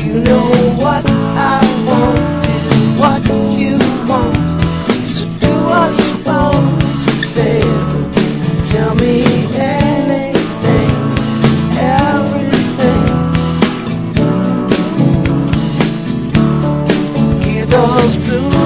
You know what I want is what you want. So do us both a favor. Tell me anything, everything. Keep those blue